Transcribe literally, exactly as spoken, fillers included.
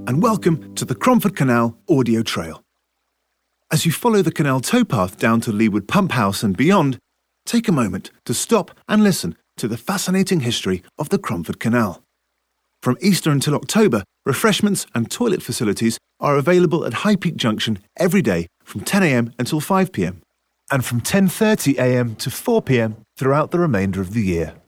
and welcome to the Cromford Canal audio trail. As you follow the canal towpath down to Leewood Pump House and beyond, take a moment to stop and listen to the fascinating history of the Cromford Canal. From Easter until October, refreshments and toilet facilities are available at High Peak Junction every day from ten a m until five p m and from ten thirty a m to four p m throughout the remainder of the year.